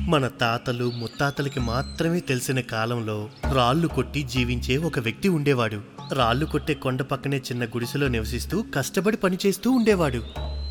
మన తాతలు ముత్తాతలకి మాత్రమే తెలిసిన కాలంలో రాళ్లు కొట్టి జీవించే ఒక వ్యక్తి ఉండేవాడు. రాళ్లు కొట్టే కొండ పక్కనే చిన్న గుడిసెలో నివసిస్తూ కష్టపడి పనిచేస్తూ ఉండేవాడు.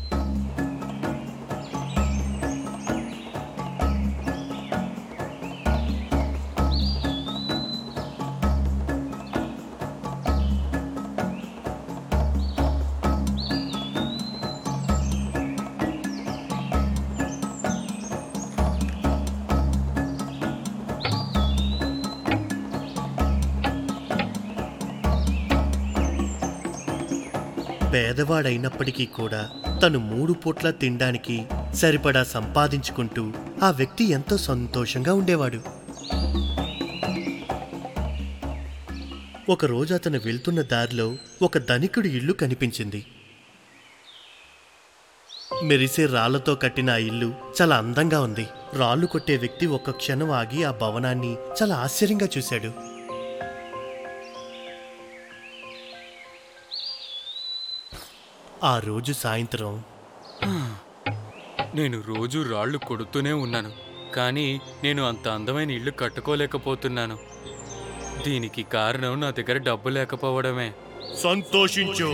పేదవాడైనప్పటికీ కూడా తను 3 పూట్ల తినడానికి సరిపడా సంపాదించుకుంటూ ఆ వ్యక్తి ఎంతో సంతోషంగా ఉండేవాడు. ఒకరోజు అతను వెళ్తున్న దారిలో ఒక ధనికుడి ఇల్లు కనిపించింది. మెరిసే రాళ్లతో కట్టిన ఆ ఇల్లు చాలా అందంగా ఉంది. రాళ్లు కొట్టే వ్యక్తి ఒక్క క్షణం ఆగి ఆ భవనాన్ని చాలా ఆశ్చర్యంగా చూశాడు. ఆ రోజు సాయంత్రం, నేను రోజు రాళ్లు కొడుతూనే ఉన్నాను, కానీ నేను అంత అందమైన ఇల్లు కట్టుకోలేకపోతున్నాను. దీనికి కారణం నా దగ్గర డబ్బు లేకపోవడమే. సంతోషించు,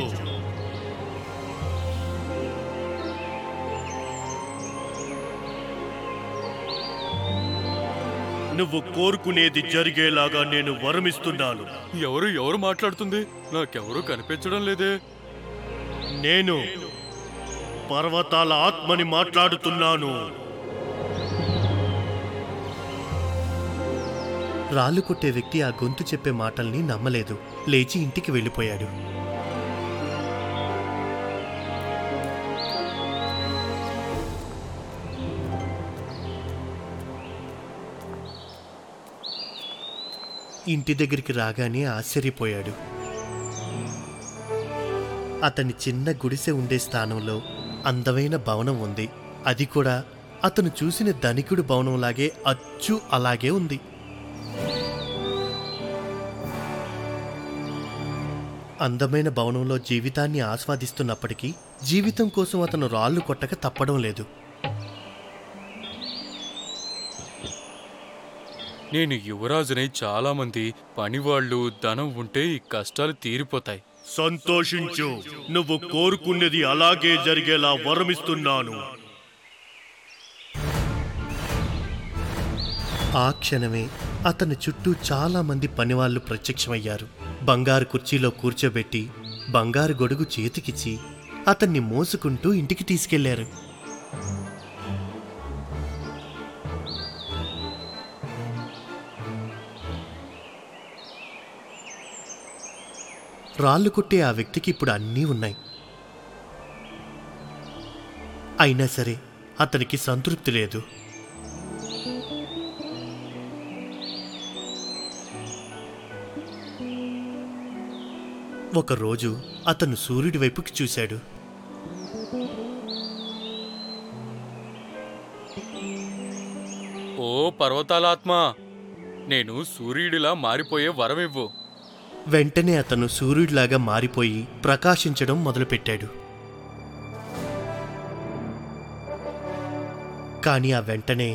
నువ్వు కోరుకునేది జరిగేలాగా నేను వరమిస్తున్నాను. ఎవరు మాట్లాడుతుంది? నాకెవరూ కనిపించడం లేదే. నేను పర్వతాల ఆత్మని మాట్లాడుతున్నాను. రాళ్ళు కొట్టే వ్యక్తి ఆ గొంతు చెప్పే మాటల్ని నమ్మలేదు. లేచి ఇంటికి వెళ్ళిపోయాడు. ఇంటి దగ్గరికి రాగానే ఆశ్చర్యపోయాడు. అతని చిన్న గుడిసె ఉండే స్థానంలో అందమైన భవనం ఉంది. అది కూడా అతను చూసిన ధనికుడు భవనంలాగే అచ్చు అలాగే ఉంది. అందమైన భవనంలో జీవితాన్ని ఆస్వాదిస్తున్నప్పటికీ జీవితం కోసం అతను రాళ్లు కొట్టక తప్పడం లేదు. నేను యువరాజునై, చాలా మంది పనివాళ్లు, ధనం ఉంటే ఈ కష్టాలు తీరిపోతాయి. సంతోషించు, నువ్వు కోరుకున్నది అలాగే జరిగేలా వరమిస్తున్నాను. ఆ క్షణమే అతని చుట్టూ చాలా మంది పనివాళ్లు ప్రత్యక్షమయ్యారు. బంగారు కుర్చీలో కూర్చోబెట్టి బంగారు గొడుగు చేతికిచ్చి అతన్ని మోసుకుంటూ ఇంటికి తీసుకెళ్లారు. రాళ్లు కొట్టే ఆ వ్యక్తికి ఇప్పుడు అన్నీ ఉన్నాయి. అయినా సరే అతనికి సంతృప్తి లేదు. ఒకరోజు అతను సూర్యుడి వైపుకి చూశాడు. ఓ పర్వతాలాత్మ, నేను సూర్యుడిలా మారిపోయే వరమివ్వు. వెంటనే అతను సూర్యుడిలాగా మారిపోయి ప్రకాశించడం మొదలుపెట్టాడు. కానీ ఆ వెంటనే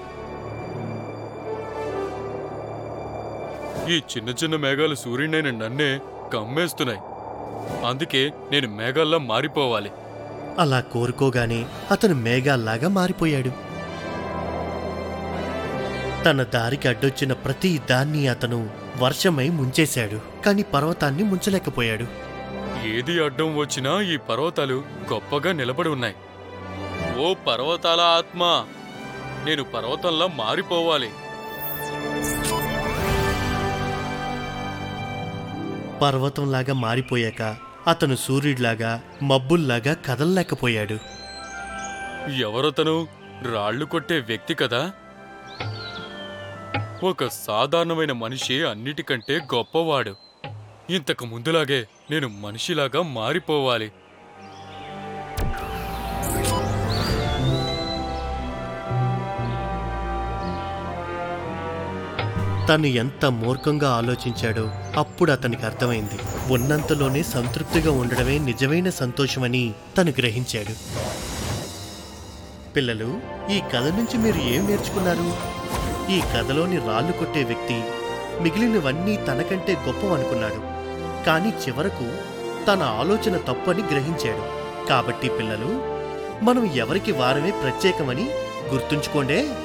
ఈ చిన్న చిన్న మేఘాలు సూర్యుడైన నన్నే కమ్మేస్తున్నాయి. అందుకే నేను మేఘాల్లా మారిపోవాలి. అలా కోరుకోగానే అతను మేఘాల్లాగా మారిపోయాడు. తన దారికి అడ్డొచ్చిన ప్రతి దాన్ని అతను వర్షమై ముంచేశాడు. కాని పర్వతాన్ని ముంచలేకపోయాడు. ఏది అడ్డం వచ్చినా ఈ పర్వతాలు గొప్పగా నిలబడి ఉన్నాయి. ఓ పర్వతాల ఆత్మ, నేను పర్వతంలా మారిపోవాలి. పర్వతంలాగా మారిపోయాక అతను సూర్యుడిలాగా, మబ్బుల్లాగా కదలలేకపోయాడు. ఎవరతను? రాళ్లు కొట్టే వ్యక్తి కదా. ఒక సాధారణమైన మనిషి అన్నిటికంటే గొప్పవాడు. ఇంతకు ముందులాగే నేను మనిషిలాగా మారిపోవాలి. తను ఎంత మూర్ఖంగా ఆలోచించాడో అప్పుడు అతనికి అర్థమైంది. ఉన్నంతలోనే సంతృప్తిగా ఉండడమే నిజమైన సంతోషమని తను గ్రహించాడు. పిల్లలు, ఈ కథ నుంచి మీరు ఏం నేర్చుకున్నారు? ఈ కథలోని రాళ్ళు కొట్టే వ్యక్తి మిగిలినవన్నీ తనకంటే గొప్పవనుకున్నాడు, కానీ చివరకు తన ఆలోచన తప్పని గ్రహించాడు. కాబట్టి పిల్లలు, మనం ఎవరికి వారమే ప్రత్యేకమని గుర్తుంచుకోండే.